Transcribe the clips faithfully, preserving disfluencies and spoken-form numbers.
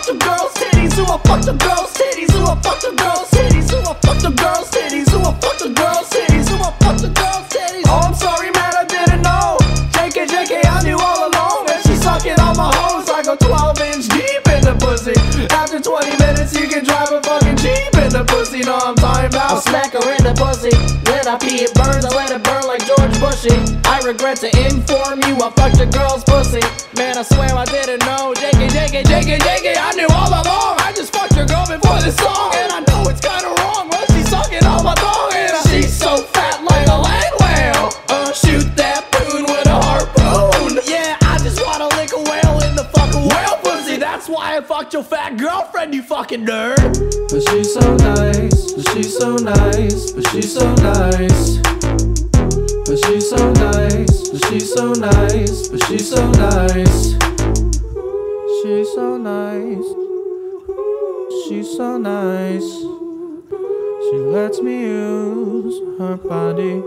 the girls' titties? Who I fuck the girls' titties? Who I fuck the girls' titties? Who I fuck the girls' titties? Who I fuck the girls' titties? Who I fuck the girls' titties? Oh, I'm sorry, man, I didn't know. J K, J K, I knew all along. And she sucking on my hoes like a twelve inch deep in the pussy. After twenty minutes, you can drive a fucking Jeep in the pussy. Know what I'm talking about? I'll smack her in the pussy. When I pee it burns, I let it burn like George Bushy. I regret to inform you, I fucked a girl's pussy. Man, I swear I didn't know. J K, J K, J K, J K, I knew all along. I just fucked your girl before this song. And I know it's kinda wrong, but she's sucking on my thong. And I, she's so fat like a land whale. Uh, shoot that poon with a harpoon. Yeah, I just wanna lick a whale in the fucking whale pussy. That's why I fucked your fat girlfriend, you fucking nerd. But she's so nice, but she's so nice, but she's so nice. But she's so nice, but she's so nice, but she's so nice. She's so nice, she's so nice. She lets me use her body.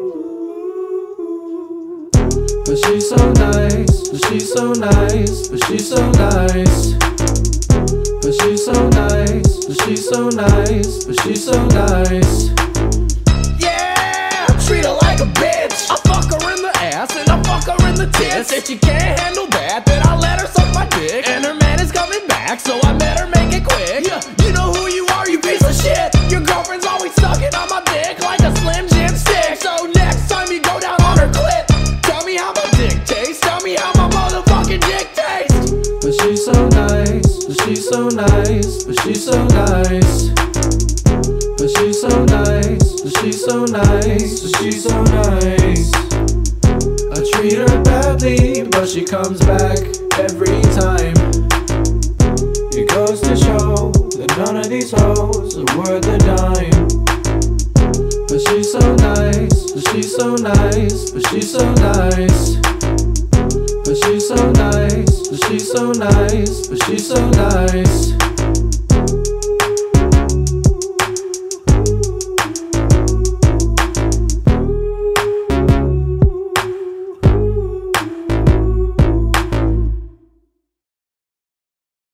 But she's so nice, but she's so nice, but she's so nice. But she's so nice, but she's so nice, but she's so nice. Yeah, treat her like a bitch. I fuck her in the ass and I fuck her in the tits. If she can't handle that, then I let her suck my dick. And her man is coming back, so I better make it quick. Yeah, you know who you are, you piece of shit. Your girlfriend's always sucking on my dick like a Slim Jim stick. So next time you go down on her clit, tell me how my dick tastes. Tell me how my motherfucking dick tastes. But she's so nice, but she's so nice, but she's so nice. But she's so nice, but she's so nice, but she's so nice. I treat her badly, but she comes back every time. It goes to show that none of these hoes are worth a dime. But she's so nice, but she's so nice, but she's so nice. But she's so nice, but she's so nice, but she's so nice.